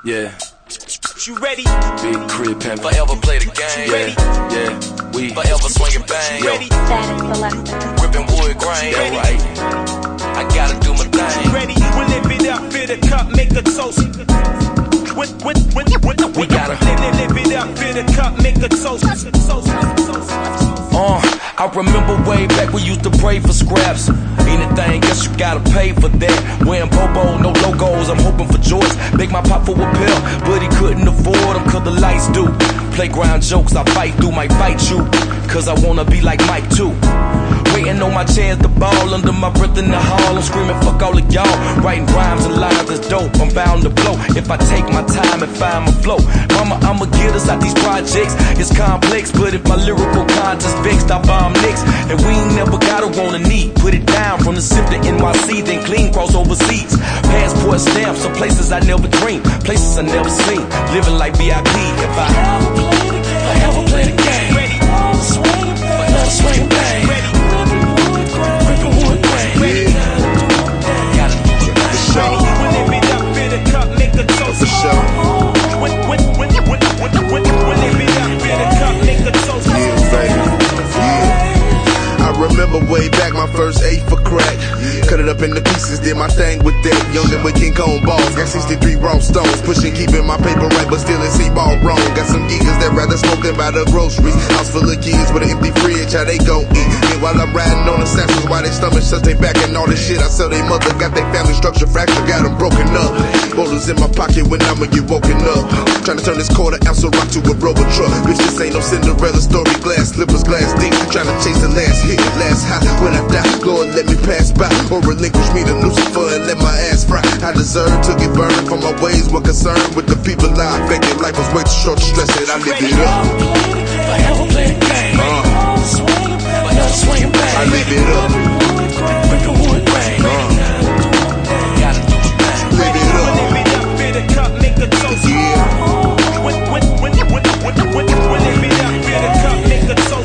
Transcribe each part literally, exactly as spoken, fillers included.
Yeah. You ready? Big crib pimpin'. Forever play the game. Yeah, Ready? yeah. We Forever swing it bang. Yo. Ready? Status selector. Ripping wood grain. That right. I gotta do my thing. Ready? We'll live it up, fill the cup, make a toast. When, when, when, when, We gotta live, live, live it up, fill the cup, make a toast. Uh, I remember way back we used to pray for scraps. Anything, guess you gotta pay for that. Wearing Bobo, no logos, I'm hoping for joys. Beg my pop for a pill, but he couldn't afford them cause the lights do. Playground jokes I fight through, might fight you, cause I wanna be like Mike too. Waiting on my chance to ball under my breath in the hall. I'm screaming fuck all of y'all. Writing rhymes and lines that's dope. I'm bound to blow if I take my time and find my flow. Mama, I'ma get us out these projects. It's complex, but if my lyrical contest vexed, I bomb next. And we ain't never gotta want a need. Put it down from the SIP to N Y C, then clean cross overseas. Passport stamps of places I never dreamed, places I never seen. Living like V I P. If I ever play the game, Ready? swing it back, swing it back. Ready? Ripping wood grain. Ready? Gotta do it right. Ready? We'll live it up, fill the cup, make a toast. For sure. When, when, when, when, when, when, we'll live it up, fill the cup, make a toast. Yeah, baby. Yeah. I remember way back my first eight for crack. Cut it up into pieces, did my thing with that. Youngin' with King Kong balls, got sixty-three raw stones. Pushing, keeping my paper right, but still in C-ball wrong. Got some geekers that rather smoke than buy the groceries. House full of kids with an empty fridge, how they gon' eat? Meanwhile I'm riding on assassins while they stomach shuts they back and all this shit. I sell they mother, got they family structure fractured, got them broken up. Boulders in my pocket when I'ma get woken up. Trying to turn this quarter ounce of rock to a rover truck. Bitch, this ain't no Cinderella story. Glass slippers, glass deep. Trying to chase the last hit, last high. When I die, Lord, let me pass by. Or relinquish me to Lucifer and let my ass fry. I deserve to get burned for my ways. What concerned with the people I affected. Life was way too short to stress it. I live it up. Forever play the game. Uh, Swing it back. I live it up. Ripping wood grain. Uh, Gotta do it right. live it up. Live it up, fill the cup, make a toast. Yeah. When, when, when, when, when, when, we'll live it up, fill the cup, make a toast.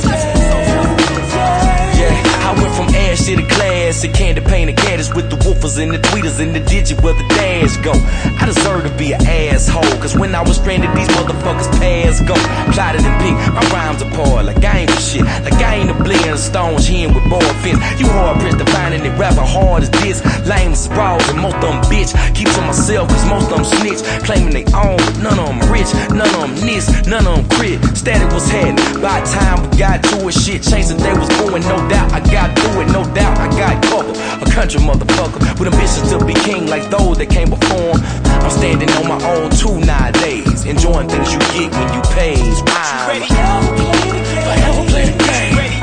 Yeah, I went from ash to the class, and candy painted caddies with the woofers and the tweeters and the digit where the dash go. I deserve to be an asshole, cause when I was stranded, these motherfuckers passed go. Plotted and picked my rhymes apart like I ain't for shit, like I ain't a blend of stones here with board fence. You hard pressed to find any rapper hard as this. Lame as brawls and most of them bitch. Keep to myself cause most of them snitch, claiming they own, but none of them rich, none of them this, none of them crit. Static was happening, by the time we got to it, shit changed and they was going, no doubt. I got through it, no doubt, I got covered. A country motherfucker with ambitions to be king like those that came before. I'm standing on my own too nowadays, enjoying things you get when you pay. Ready? Forever play the game. Ready?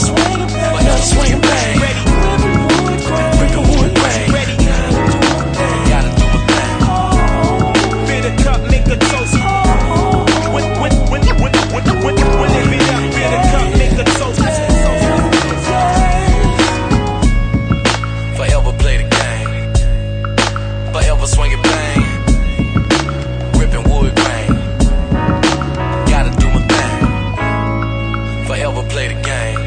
Swing it back. Ready? Ripping wood grain. Ready? Gotta do it back. Fill the cup, make a toast. When, when, when, when, when, when, we'll live it up, fill the cup, make a toast. Forever play the game. Forever swing it bang. Ripping wood grain. Gotta do my thing. Forever play the game.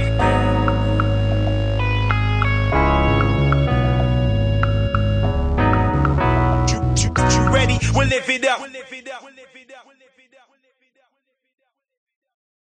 You ready? We'll live it up.